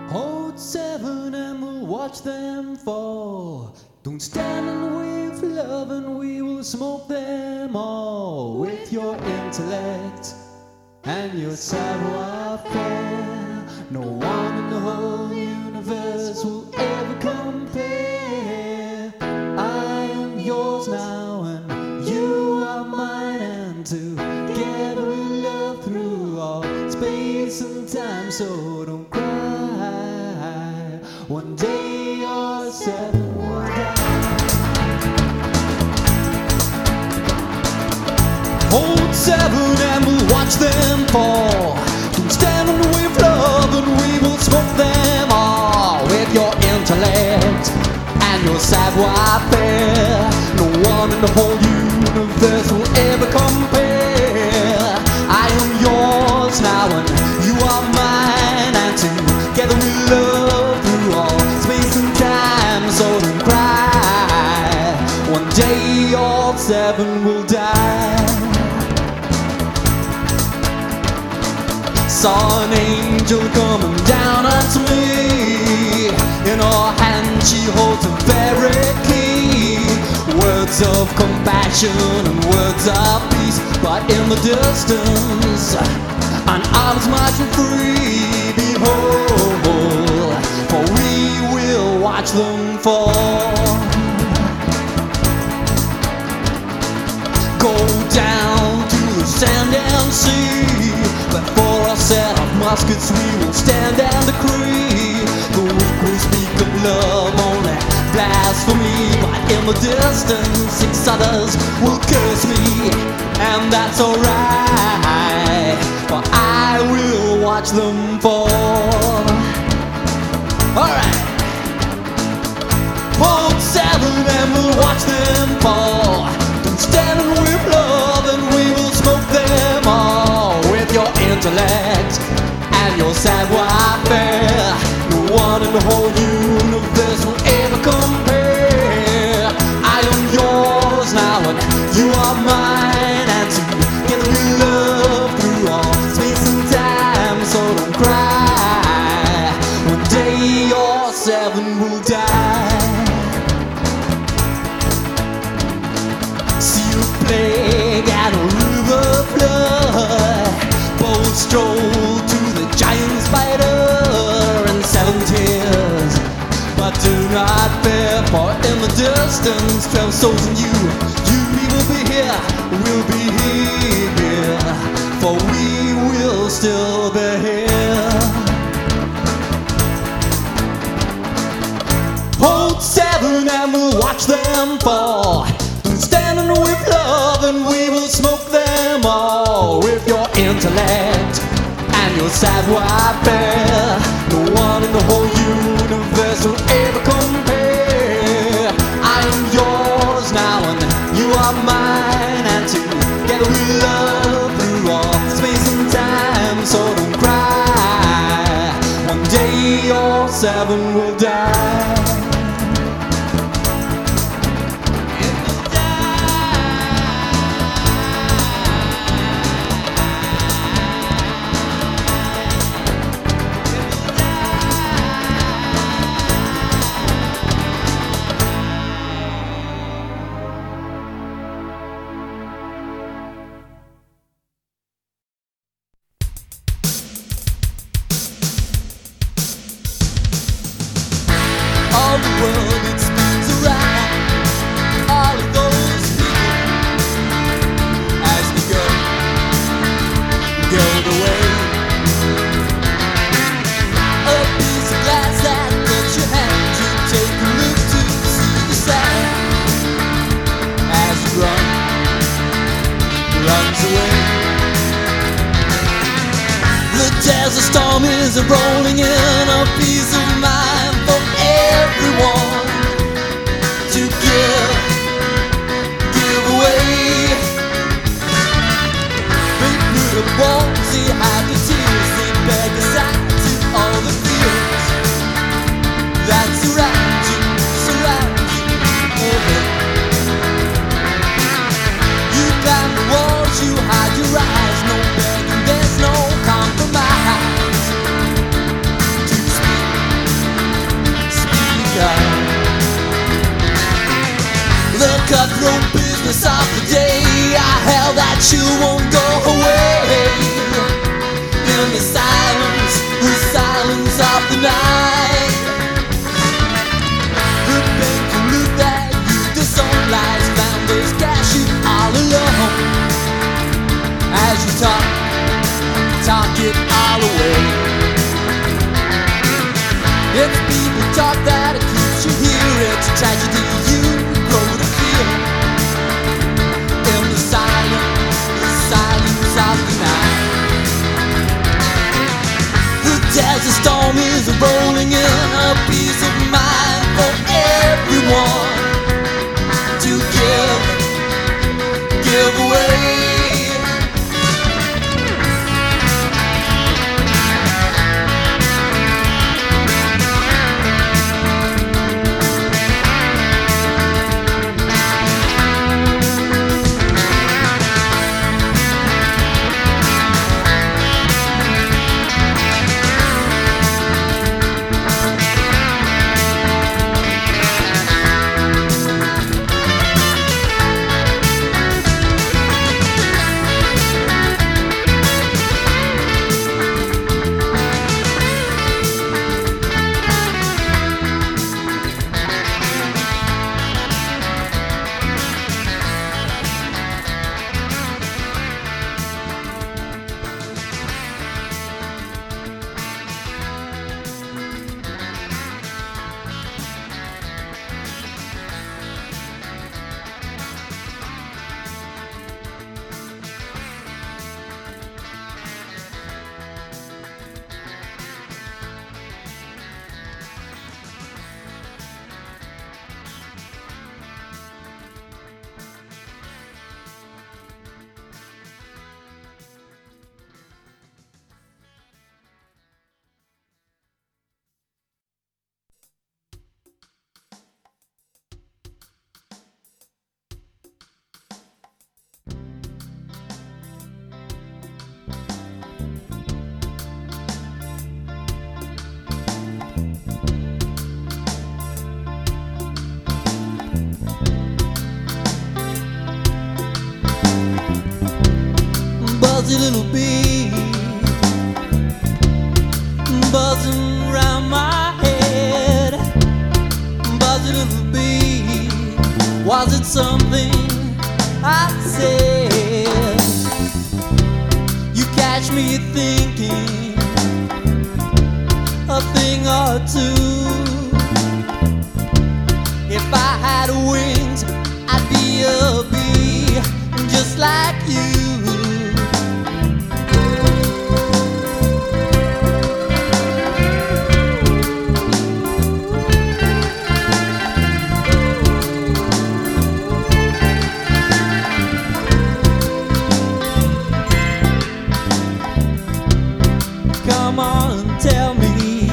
Hold seven and we'll watch them fall. Don't stand in the way of love and we will smoke them all. With your intellect and your savoir-faire, no one in the whole universe will ever compare. I am yours now and you are mine, and together we'll love through all space and time. So don't cry, one day or seven will die. Hold seven and we'll watch them fall. Don't stand in the way of love and we will smoke them all. With your intellect and your savoir-faire, no one in the whole universe will ever compare. I am yours now and you are mine, and together we love through all space and time. So don't cry, one day all seven will die. Saw an angel coming down unto me. In her hand she holds a very key. Words of compassion and words of peace. But in the distance, an arm's marching free. Behold, for we will watch them fall. Go down to the sand and sea. Before a set of muskets we will stand and decree. The weak will speak of love, only blasphemy. But in the distance 6 others will curse me, and that's alright, for I will watch them fall. Alright, hold seven and we'll watch them fall. Don't stand in the way of love and we will smoke them all. With your intellect and your savoir-faire, no one in the whole universe will ever compare. I am yours now and you are mine, and together we love through all space and time. So don't cry, one day all seven will die. See a plague and a river flood, both stroll to the giant spider and 7 tears. But do not fear, for in the distance 12 souls and you will be here, we'll be here, for we will still be here. Hold seven and we'll watch them fall. Don't stand in the way of love and we will smoke them all. With your intellect and your savoir-faire, no one in the whole universe will ever compare. I am yours now and you are mine, and together we love through all space and time. So don't cry, one day all seven will die. All the world it spins around, all of those people as we go the way. A piece of glass that gets your hand to take a look to see the sand as it runs away. The desert storm is rolling in, a piece of mind for everyone to give away. They put up walls, they hide the tears, they beg aside to all the fears that surround you. You climb the walls, you hide your eyes, no begging, there's no compromise. To speak cutthroat business of the day. I held that you won't go away. In the silence of the night, the painful look that you, the sunlight flounders, cash you all alone. As you talk it all away. It's people talk that it keeps you here. It's a tragedy you grow to feel. In the silence of the night, the desert storm is rolling in. A peace of mind for everyone to give away. Buzzy little bee, buzzing round my head. Buzzy little bee, was it something I said? You catch me thinking a thing or two. If I had wings, I'd be a bee just like you. Come on, tell me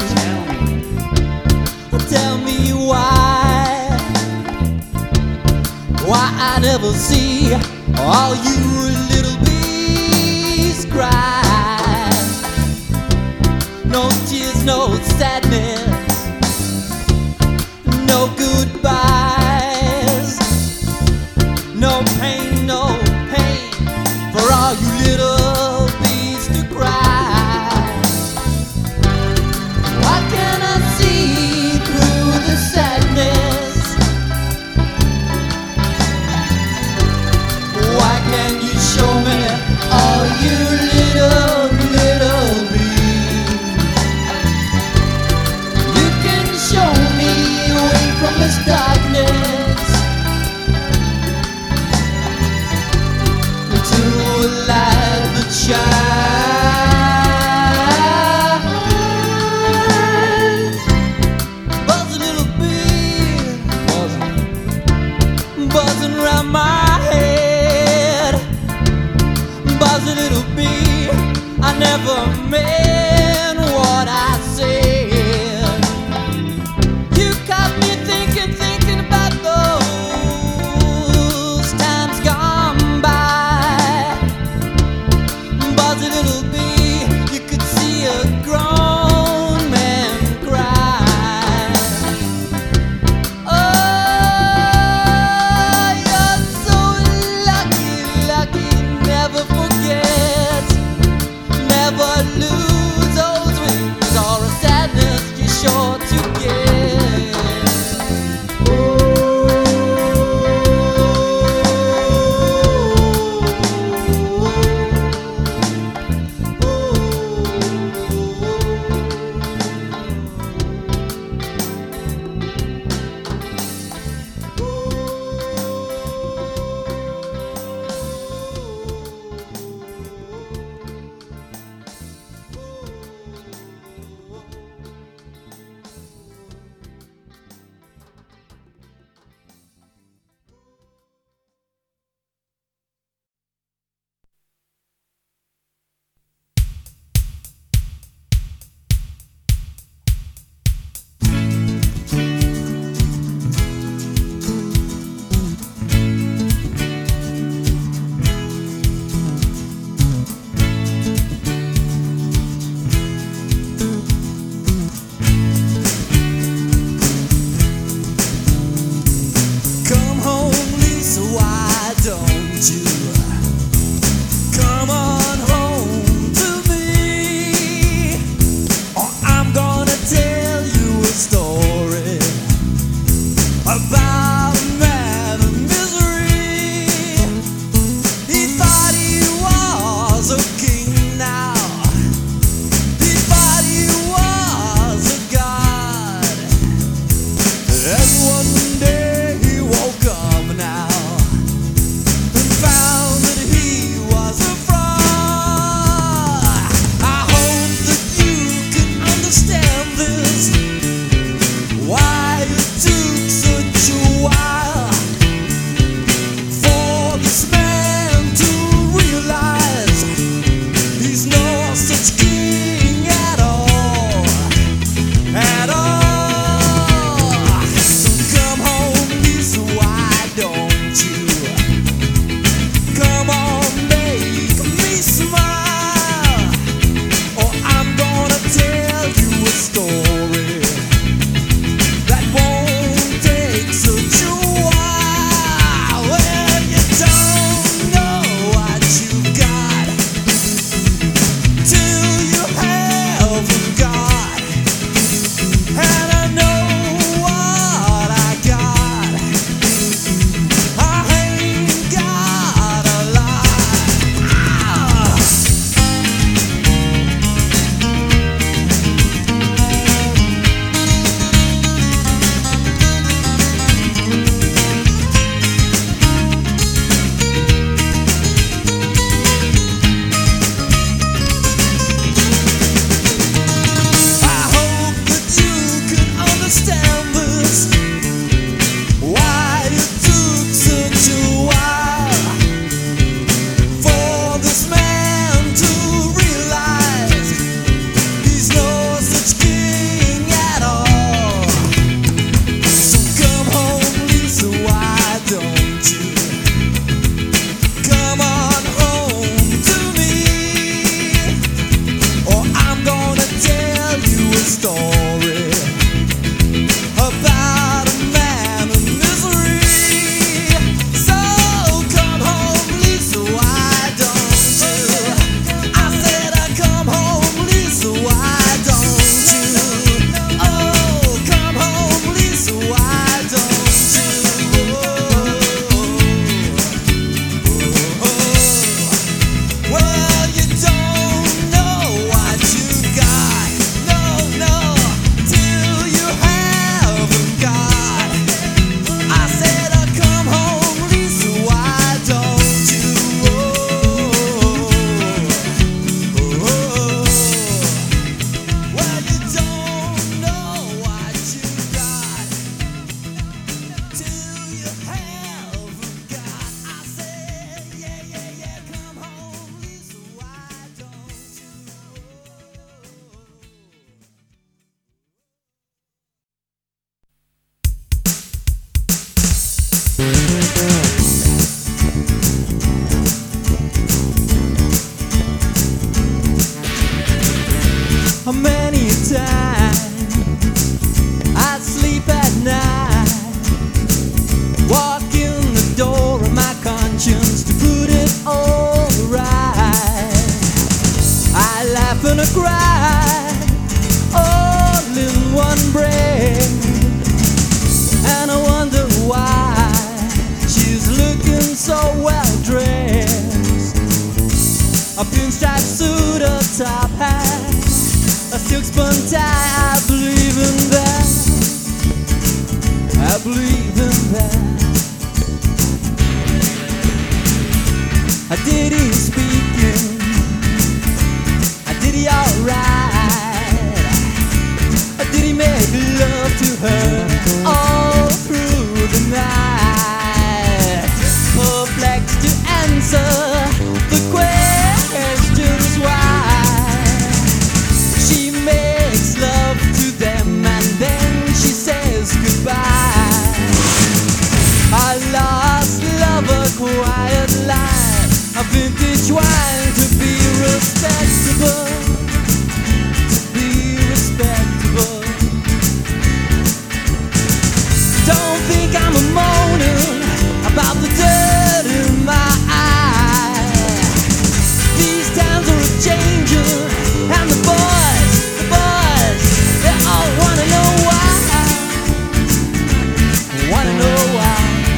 why I never see all you little bees cry. No tears, no sadness, no goodbyes, no pain for all you little bees to cry. What can I see through the sadness? Why can't you show me all you little bees? You can show me away from the stars. story about a man in misery. So come home, Lisa, why don't you? I said, come home, Lisa, why don't you? Oh, come home, Lisa, why don't you? Well, you don't know what you got. No, no, till you haven't got. I said, come home, Lisa, why don't you? Well, you don't know what you got till you haven't got. I said, yeah, yeah, yeah, come home, Lisa, why don't you? Many times I sleep at night, walk in the door of my conscience to put it all right. I laugh and I cry all in one breath, and I wonder why she's looking so well dressed. A pinstripe suit, a top hat, a silk-spun tie. I believe in that. I believe in that. Did he speaking? Did he alright? Did he make love to her all through the night? Perplexed to answer the questions why. She makes love to them and then she says goodbye. I lost love, a quiet life, a vintage wine to be respectable, to be respectable. Don't think I'm a moaning about the dirt in my eye. These times are a-changing and the boys, they all wanna know why. Wanna know why.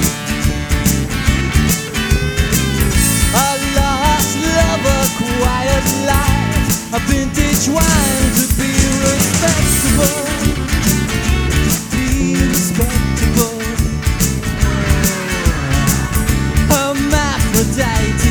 A lost love, a quiet life, a vintage wine to be respectable, to be respectable. Hermaphrodite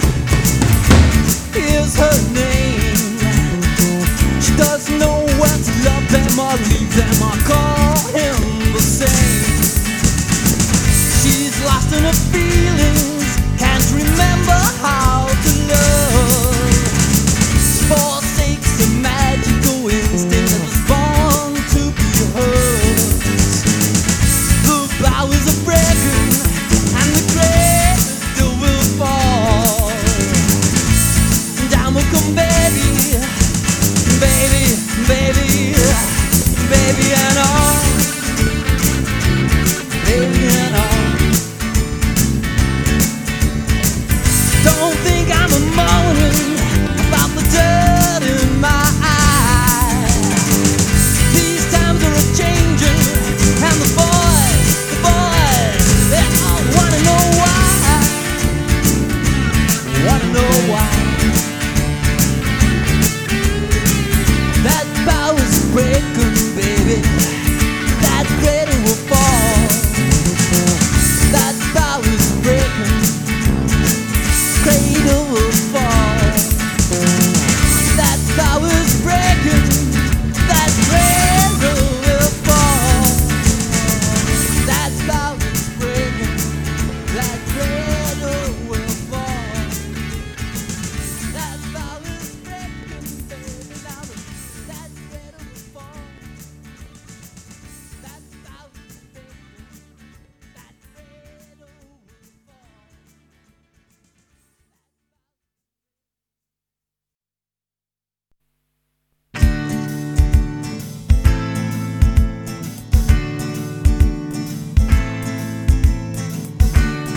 is her name. She doesn't know when to love them or leave them or call him the same. She's lost in her feelings, can't remember how to love. Forsakes the magical instinct that was born to be hers. The bow is a breaking and the cradle will fall. Down will come baby, baby, baby, baby and all.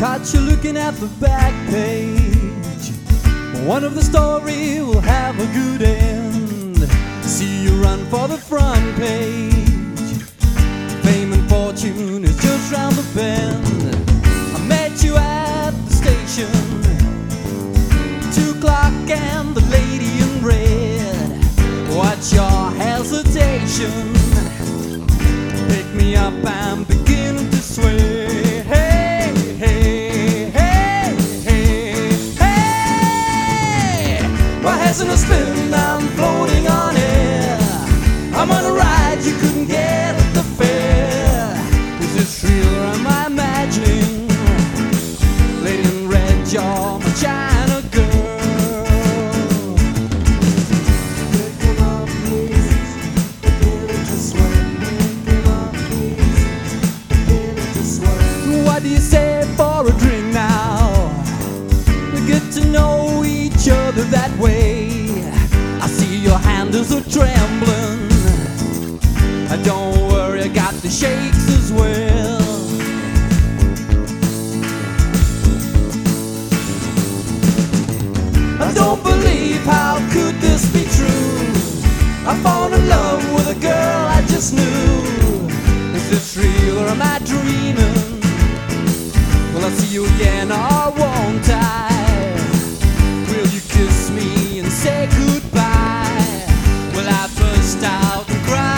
Caught you looking at the back page. One of the story will have a good end. See you run for the front page. Fame and fortune is just round the bend. I met you at the station. 2 o'clock and the lady in red. What's your hesitation? Pick me up and begin to sway. Hey, hey, hey, hey, hey. My head's in a spin, I'm floating on air. I'm on a ride you couldn't get at the fair. Is this real or am I imagining? Lady in red, you're my China girl. Picking up please, beginning to sway. Picking up please, beginning to sway. What do you say for a drink now? We get to know each other that way. I see your handles are trembling. Don't worry, I got the shakes as well. I don't believe, how could this be true? I fall in love with a girl I just knew. Is this real or am I dreaming? Will I see you again or won't I? Will you kiss me and say goodbye? Will I burst out and cry?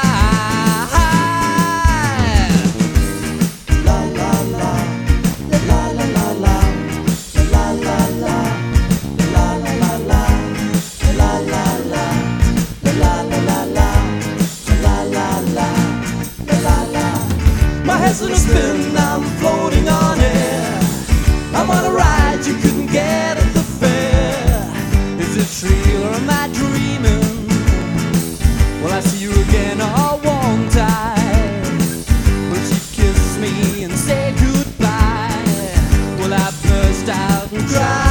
My head's in a spin, I'm floating on air. I'm on a ride you couldn't get at the fair. Is it real or am I dreaming? Will I see you again or won't I? Will she kiss me and say goodbye? Will I burst out and cry?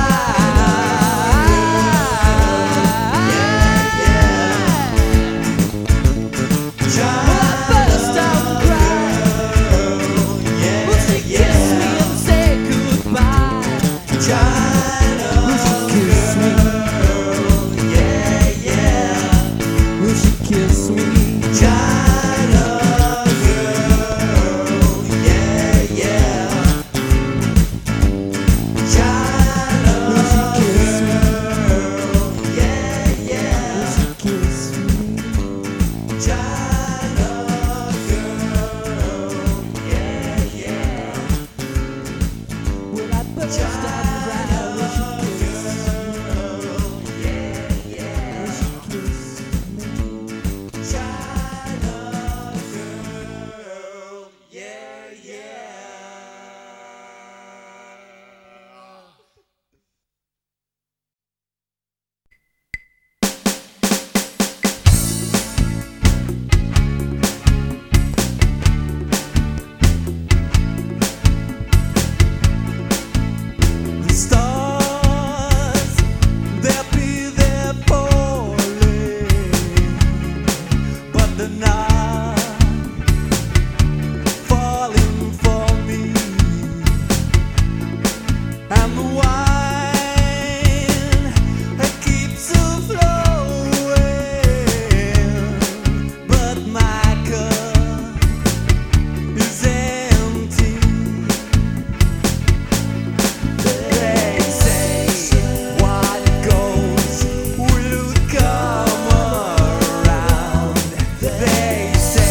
They say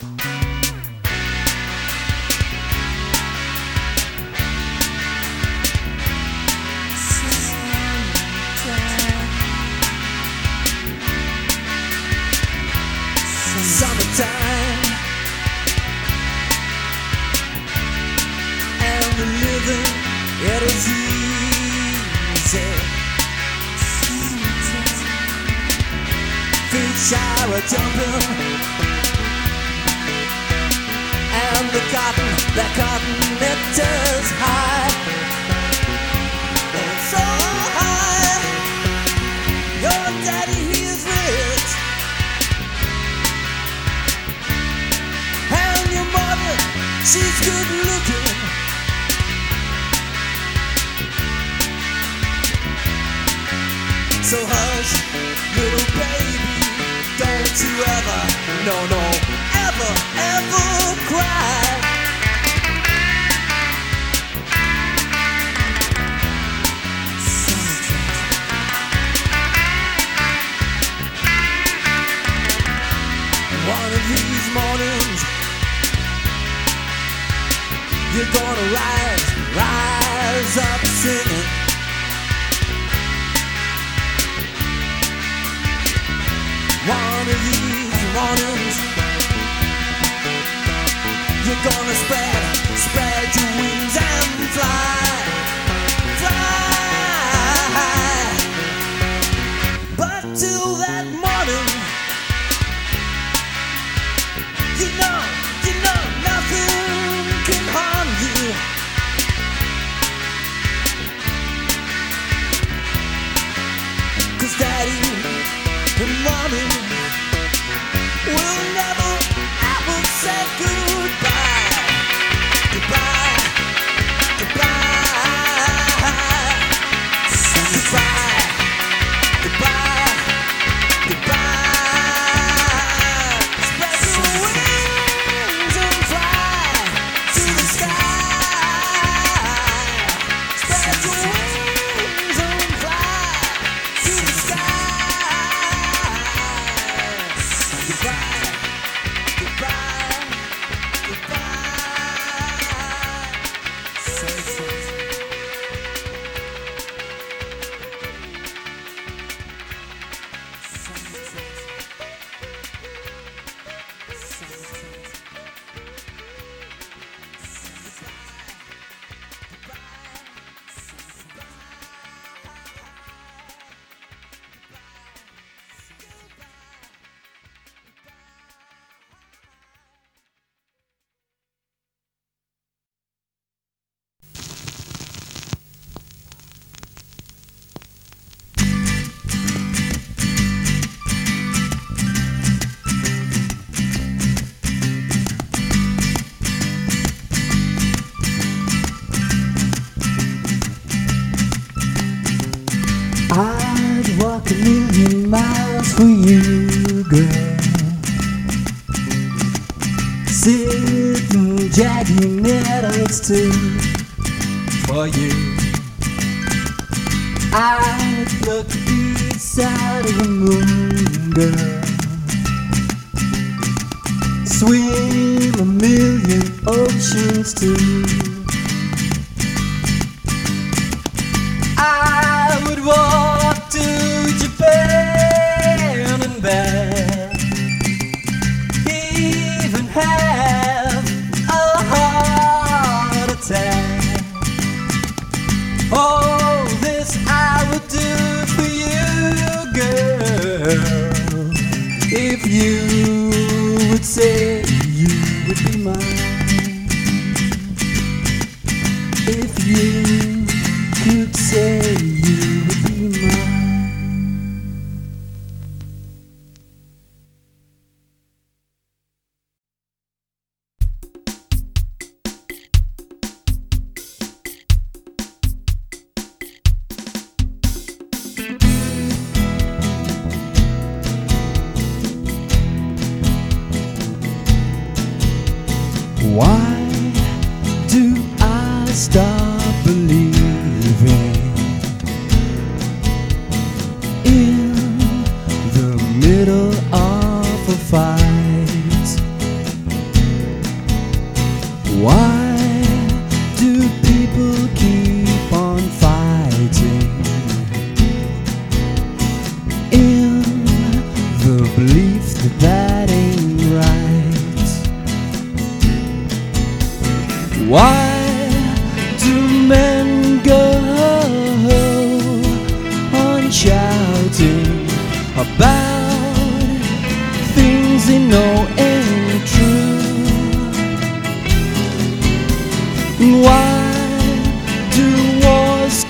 Summertime, and the living, it is easy. Feet shower jumping, and the cotton it turns high, so high. Your daddy, he is rich, and your mother, she's good looking. So hush, little baby, don't you ever, no, ever cry. One of these mornings, you're gonna rise up singing. One of these mornings, you're gonna spread your wings and fly. But till that morning, you know nothing can harm you. Cause daddy and mommy will never ever say goodbye. Goodbye, goodbye, goodbye, goodbye, goodbye. Spread your wings and fly to the sky. Spread your wings and fly to the sky. Goodbye, goodbye, goodbye. Sunset. I'd walk 1,000,000 miles for you, girl. Sitting dragging nettles too for you. I'd pluck each side of the moon, girl. Swim 1,000,000 oceans too. I would walk to Japan and back, even have a heart attack. All this I would do for you, girl, if you would say you would be mine. If you could say you would be mine. Why do I stop believing in the middle of a fight? Why do men go on shouting about things they know ain't true? Why do wars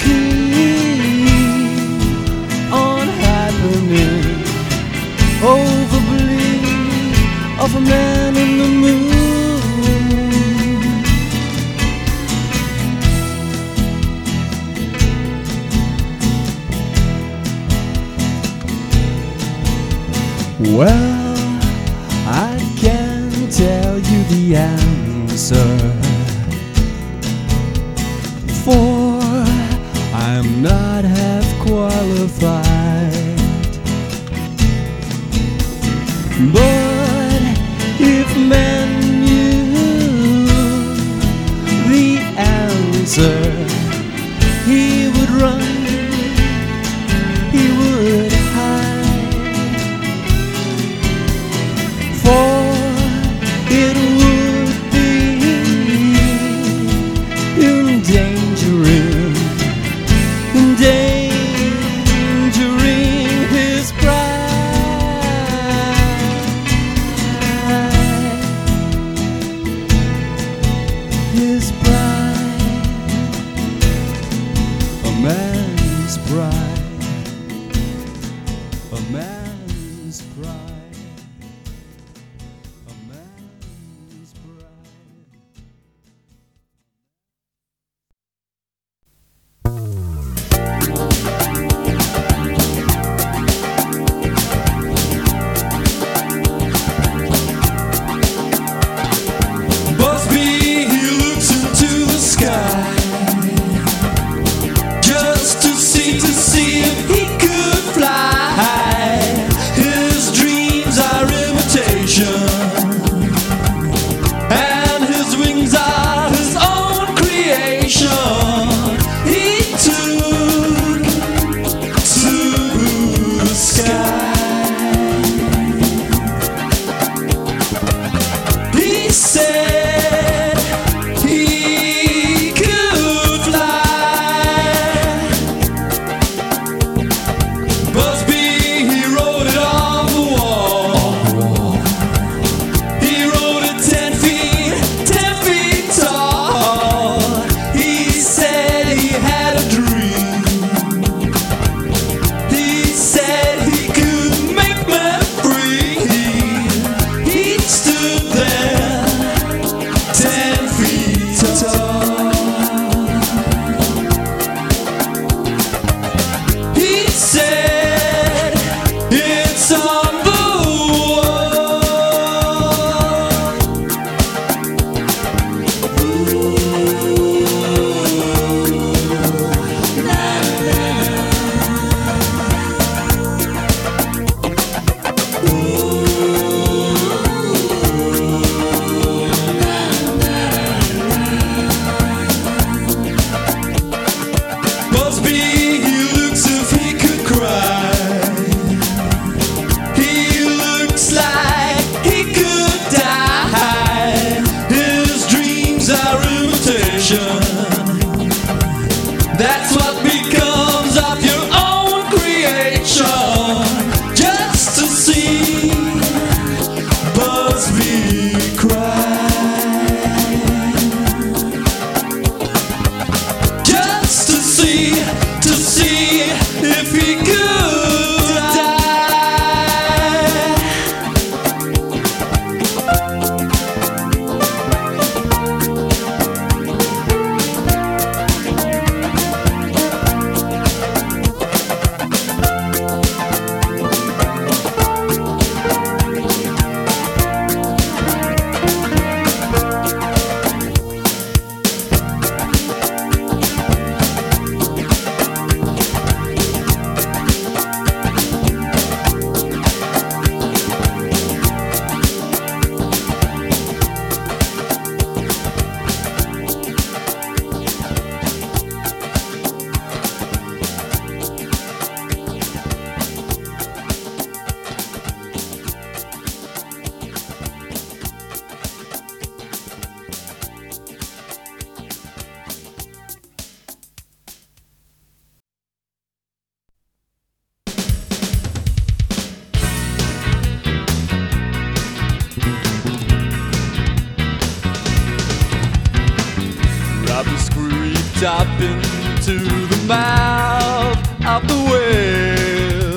keep on happening over belief of a man in the moon? Well, I can't tell you the answer, for I'm not half qualified. But if men knew the answer, he would run, he would hide. For it would be endangering his pride. His pride, a man's pride, a man's pride. up into the mouth of the whale,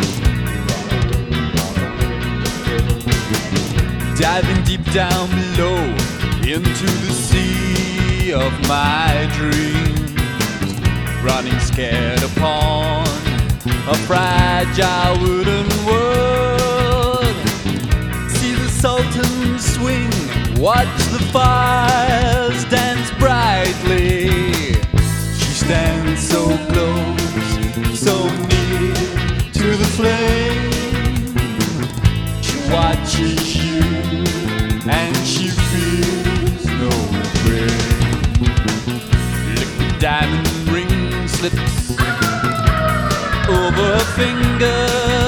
diving deep down below into the sea of my dreams, running scared upon a fragile wooden world. See the Sultan swing, watch the fires dance brightly. She stands so close, so near to the flame. She watches you and she feels no pain. Liquid diamond ring slips over her finger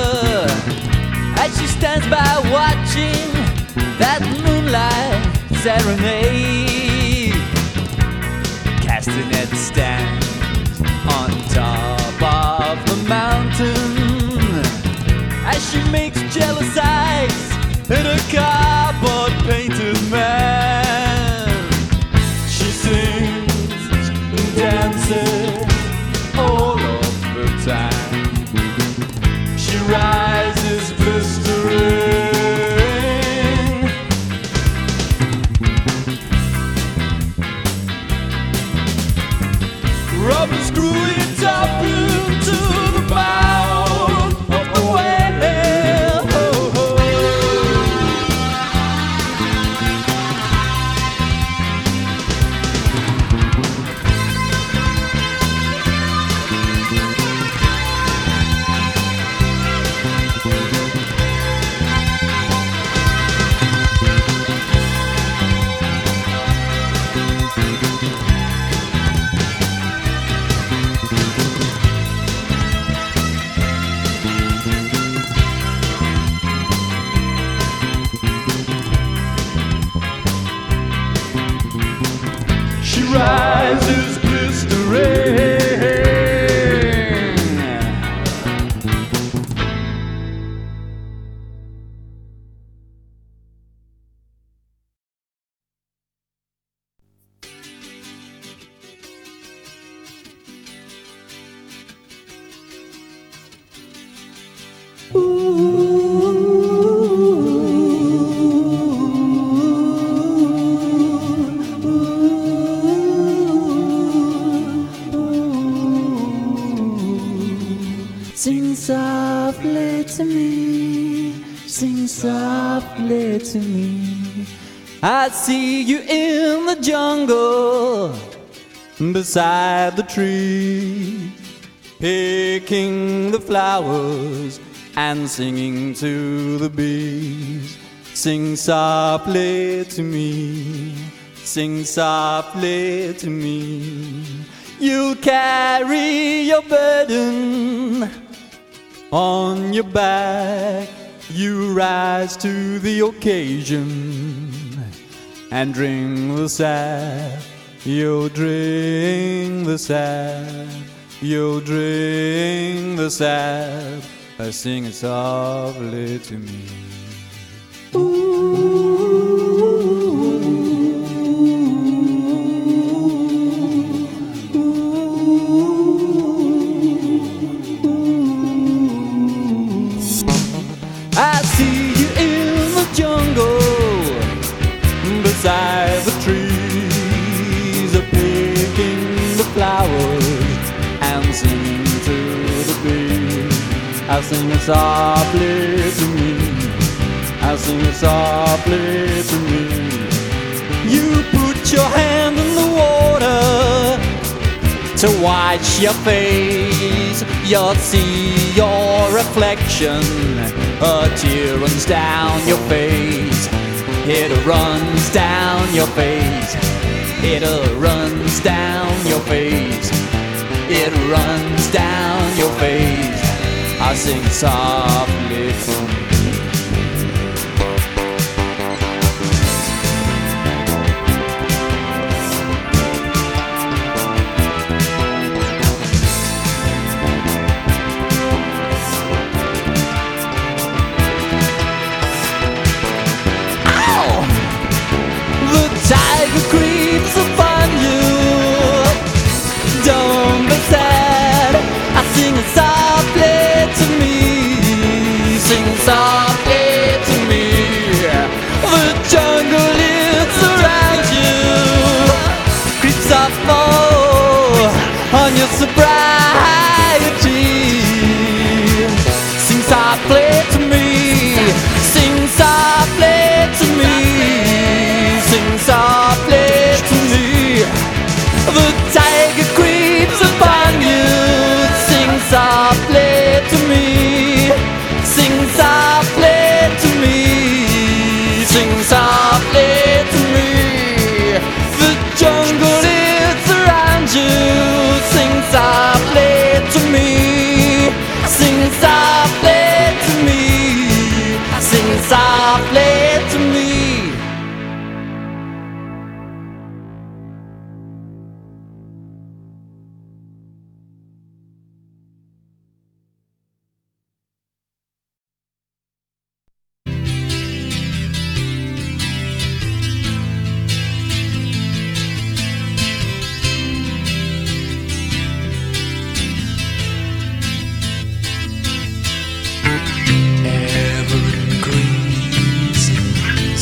as she stands by watching that moonlight serenade. Castanet stands on top of the mountain as she makes jealous eyes at a cardboard painted man. She sings and dances all of the time. She rises blistering, rubber screwing it up into the mouth of the whale. She rises blistering. Sing softly to me, sing softly to me. I see you in the jungle, beside the tree, picking the flowers and singing to the bees. Sing softly to me, sing softly to me. You'll carry your burden on your back. You rise to the occasion and drink the sap. You'll drink the sap. You'll drink the sap. Sing it softly to me. I see you in the jungle, beside the trees, picking the flowers and singing to the bees. I sing it softly to me, I sing it softly to me. You put your hand in the water to wash your face. You'll see your reflection, a tear runs down your face. It runs down your face. It runs down your face. It runs down your face. I sing softly to me.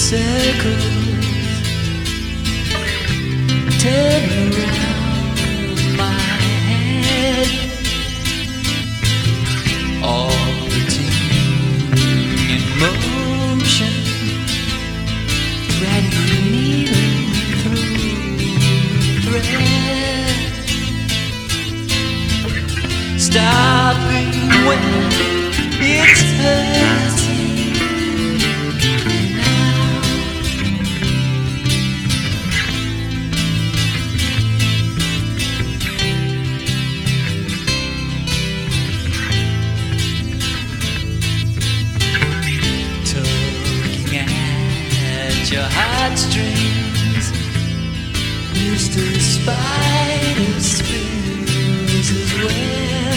circles, turn around my head. Orbiting in motion, threading a needle through thread, stopping when it's hurting. Your heartstrings, Mr. Spider spills his web.